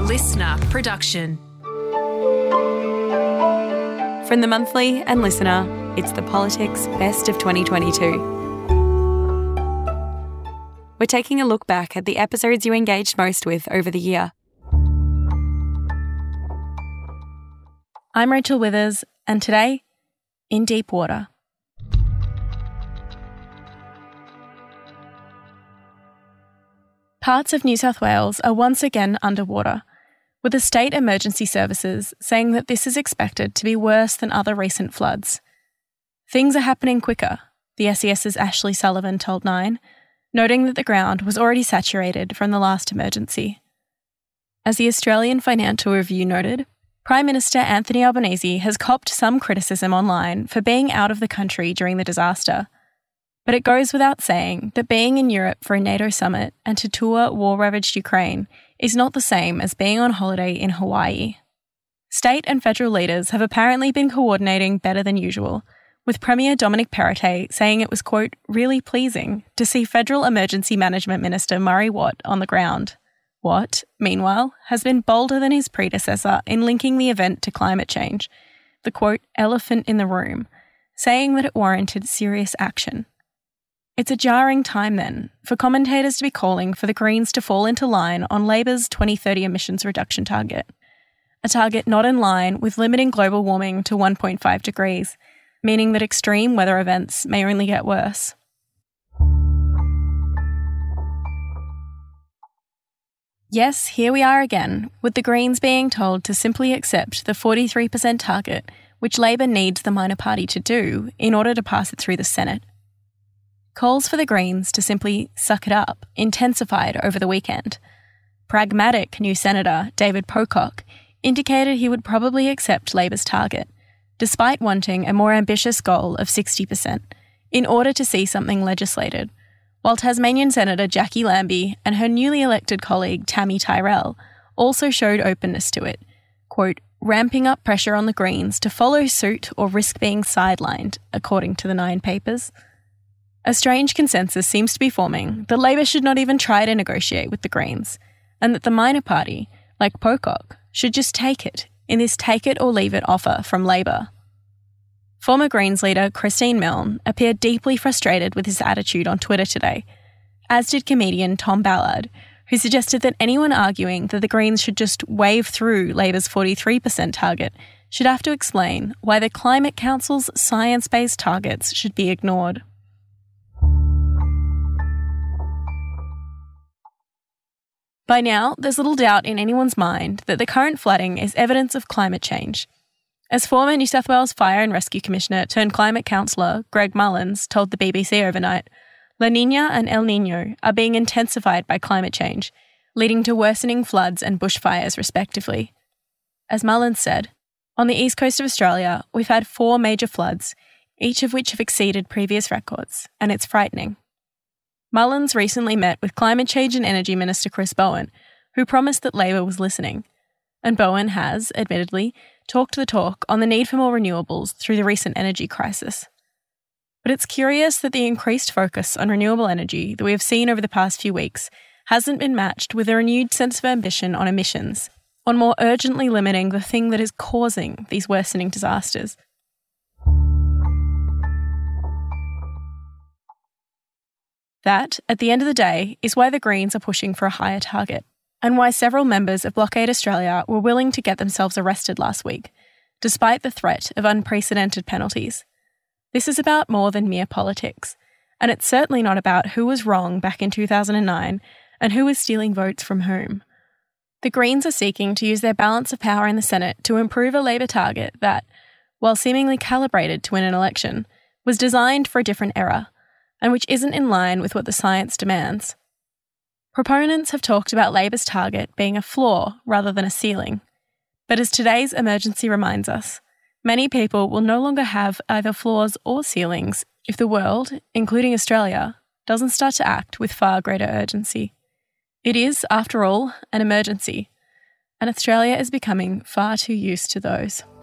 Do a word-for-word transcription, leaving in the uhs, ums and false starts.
listener production. From The Monthly and Listener, it's the Politics Best of twenty twenty-two. We're taking a look back at the episodes you engaged most with over the year. I'm Rachel Withers, and today, in deep water. Parts of New South Wales are once again underwater, with the state emergency services saying that this is expected to be worse than other recent floods. Things are happening quicker, the S E S's Ashley Sullivan told Nine, noting that the ground was already saturated from the last emergency. As the Australian Financial Review noted, Prime Minister Anthony Albanese has copped some criticism online for being out of the country during the disaster. But it goes without saying that being in Europe for a NATO summit and to tour war-ravaged Ukraine is not the same as being on holiday in Hawaii. State and federal leaders have apparently been coordinating better than usual, with Premier Dominic Perrottet saying it was, quote, really pleasing to see Federal Emergency Management Minister Murray Watt on the ground. Watt, meanwhile, has been bolder than his predecessor in linking the event to climate change, the, quote, elephant in the room, saying that it warranted serious action. It's a jarring time, then, for commentators to be calling for the Greens to fall into line on Labor's twenty thirty emissions reduction target, a target not in line with limiting global warming to one point five degrees, meaning that extreme weather events may only get worse. Yes, here we are again, with the Greens being told to simply accept the forty-three percent target, which Labor needs the minor party to do in order to pass it through the Senate. Calls for the Greens to simply suck it up intensified over the weekend. Pragmatic new Senator David Pocock indicated he would probably accept Labor's target, despite wanting a more ambitious goal of sixty percent, in order to see something legislated, while Tasmanian Senator Jackie Lambie and her newly elected colleague Tammy Tyrell also showed openness to it, quote, ramping up pressure on the Greens to follow suit or risk being sidelined, according to the Nine papers. A strange consensus seems to be forming that Labor should not even try to negotiate with the Greens, and that the minor party, like Pocock, should just take it in this take-it-or-leave-it offer from Labor. Former Greens leader Christine Milne appeared deeply frustrated with his attitude on Twitter today, as did comedian Tom Ballard, who suggested that anyone arguing that the Greens should just wave through Labor's forty-three percent target should have to explain why the Climate Council's science-based targets should be ignored. By now, there's little doubt in anyone's mind that the current flooding is evidence of climate change. As former New South Wales Fire and Rescue Commissioner turned climate counsellor Greg Mullins told the B B C overnight, La Niña and El Niño are being intensified by climate change, leading to worsening floods and bushfires respectively. As Mullins said, on the east coast of Australia, we've had four major floods, each of which have exceeded previous records, and it's frightening. Mullins recently met with Climate Change and Energy Minister Chris Bowen, who promised that Labor was listening. And Bowen has, admittedly, talked the talk on the need for more renewables through the recent energy crisis. But it's curious that the increased focus on renewable energy that we have seen over the past few weeks hasn't been matched with a renewed sense of ambition on emissions, on more urgently limiting the thing that is causing these worsening disasters. That, at the end of the day, is why the Greens are pushing for a higher target, and why several members of Blockade Australia were willing to get themselves arrested last week, despite the threat of unprecedented penalties. This is about more than mere politics, and it's certainly not about who was wrong back in two thousand nine and who was stealing votes from whom. The Greens are seeking to use their balance of power in the Senate to improve a Labor target that, while seemingly calibrated to win an election, was designed for a different era, and which isn't in line with what the science demands. Proponents have talked about Labor's target being a floor rather than a ceiling. But as today's emergency reminds us, many people will no longer have either floors or ceilings if the world, including Australia, doesn't start to act with far greater urgency. It is, after all, an emergency, and Australia is becoming far too used to those.